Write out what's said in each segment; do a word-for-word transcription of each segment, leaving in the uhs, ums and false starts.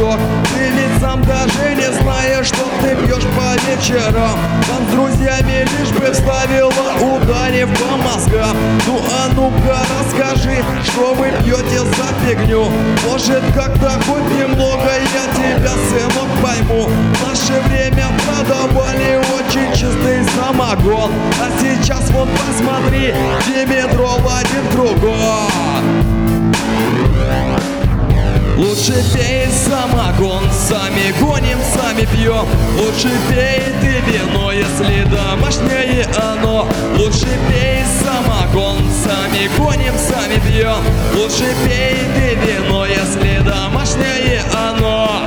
дружок. Ты ведь сам даже не знаешь, что ты пьешь по вечерам. Там с друзьями лишь бы вставила, ударив по мозгам. Ну а ну-ка расскажи, что вы пьете за фигню. Может, как-то хоть немного я тебя, сынок, пойму. В наше время продавали очень чистый самогон, а сейчас вот посмотри, димедрол один в другой. Лучше пей самогон, сами гоним, сами пьем. Лучше пей ты вино, если домашнее оно. Лучше пей самогон, сами гоним, сами пьем. Лучше пей ты вино, если домашнее оно.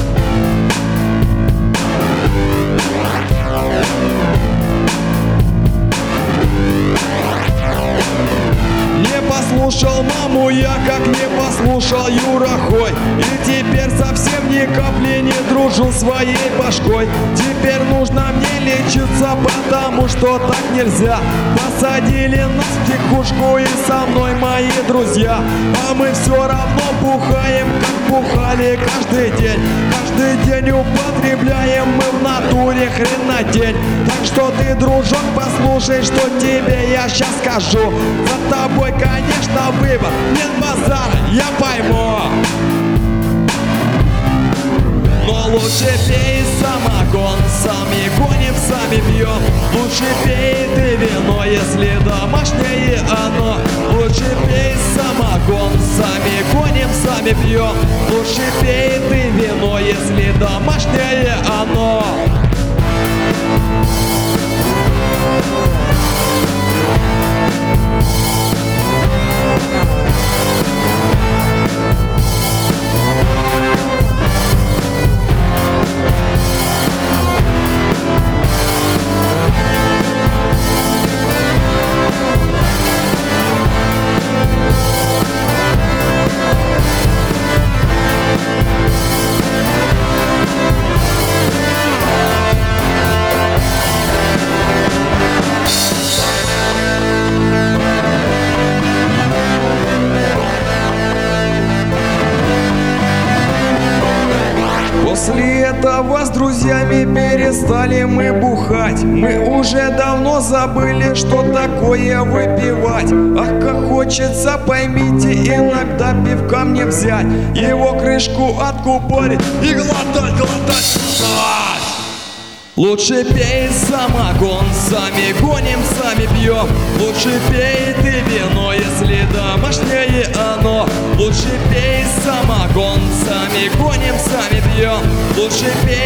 Не послушал маму я, как не послушал Юра Хой. И теперь совсем ни капли не дружу своей башкой. Теперь нужно мне лечиться, потому что так нельзя. Посадили нас в психушку и со мной мои друзья. А мы все равно бухаем, как бухали каждый день. Каждый день употребляем мы в натуре хренотень. Так что ты, дружок, послушай, что тебе я сейчас скажу. За тобой, конечно, выбор, нет базара, я пойму. Но лучше пей самогон, сами гоним, сами пьем. Лучше пей ты вино, если домашнее оно. Лучше пей самогон, сами гоним, сами пьем. Лучше пей ты вино, если домашнее оно. После этого с друзьями перестали мы бухать. Мы уже давно забыли, что такое выпивать. Ах, как хочется, поймите, иногда пивка мне взять, его крышку откупорить и глотать, глотать, глотать. Лучше пей самогон, сами гоним, сами пьем. Лучше пей ты вино, если домашнее оно. Лучше пей самогон, сами гоним, сами пьем. Лучше пей